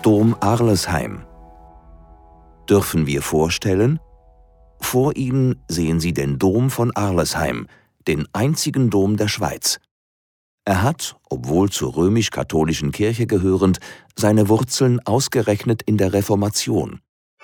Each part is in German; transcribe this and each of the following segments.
Dom Arlesheim. Dürfen wir vorstellen? Vor Ihnen sehen Sie den Dom von Arlesheim, den einzigen Dom der Schweiz. Er hat, obwohl zur römisch-katholischen Kirche gehörend, seine Wurzeln ausgerechnet in der Reformation.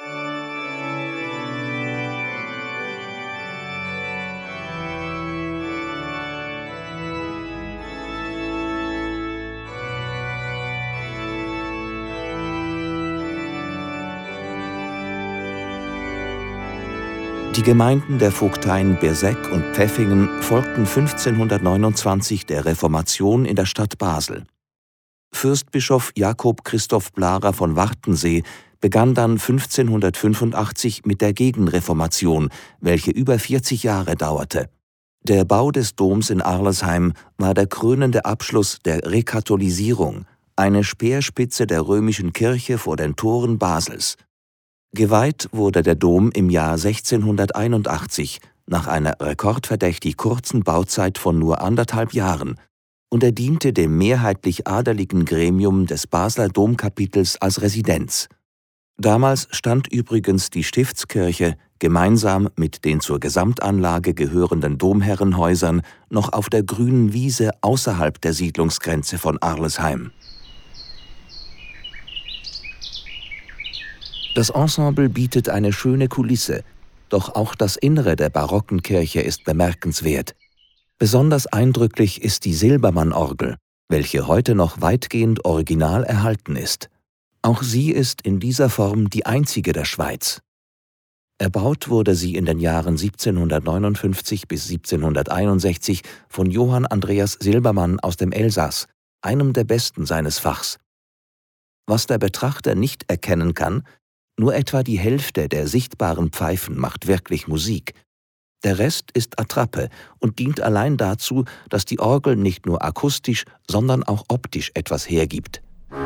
Die Gemeinden der Vogteien Bersegg und Pfäffingen folgten 1529 der Reformation in der Stadt Basel. Fürstbischof Jakob Christoph Blarer von Wartensee begann dann 1585 mit der Gegenreformation, welche über 40 Jahre dauerte. Der Bau des Doms in Arlesheim war der krönende Abschluss der Rekatholisierung, eine Speerspitze der römischen Kirche vor den Toren Basels. Geweiht wurde der Dom im Jahr 1681, nach einer rekordverdächtig kurzen Bauzeit von nur 1,5 Jahren, und er diente dem mehrheitlich adeligen Gremium des Basler Domkapitels als Residenz. Damals stand übrigens die Stiftskirche gemeinsam mit den zur Gesamtanlage gehörenden Domherrenhäusern noch auf der grünen Wiese außerhalb der Siedlungsgrenze von Arlesheim. Das Ensemble bietet eine schöne Kulisse, doch auch das Innere der barocken Kirche ist bemerkenswert. Besonders eindrücklich ist die Silbermann-Orgel, welche heute noch weitgehend original erhalten ist. Auch sie ist in dieser Form die einzige der Schweiz. Erbaut wurde sie in den Jahren 1759 bis 1761 von Johann Andreas Silbermann aus dem Elsass, einem der besten seines Fachs. Was der Betrachter nicht erkennen kann, nur etwa die Hälfte der sichtbaren Pfeifen macht wirklich Musik. Der Rest ist Attrappe und dient allein dazu, dass die Orgel nicht nur akustisch, sondern auch optisch etwas hergibt.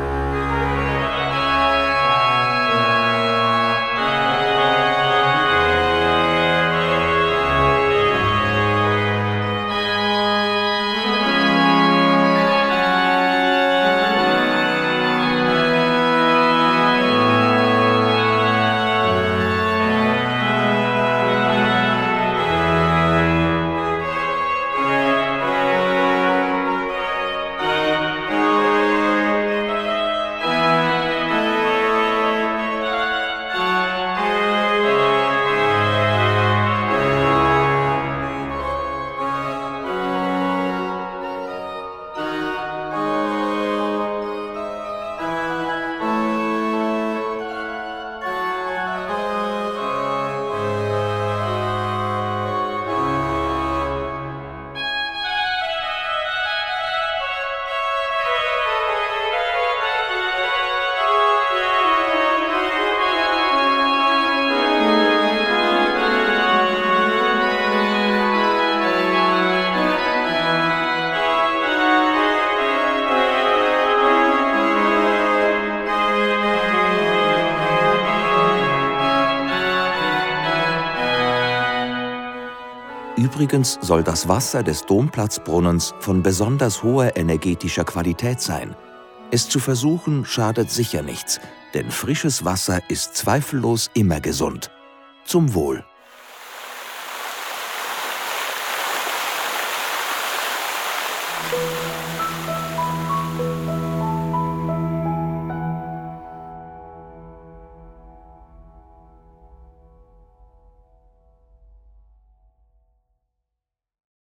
Übrigens soll das Wasser des Domplatzbrunnens von besonders hoher energetischer Qualität sein. Es zu versuchen schadet sicher nichts, denn frisches Wasser ist zweifellos immer gesund. Zum Wohl.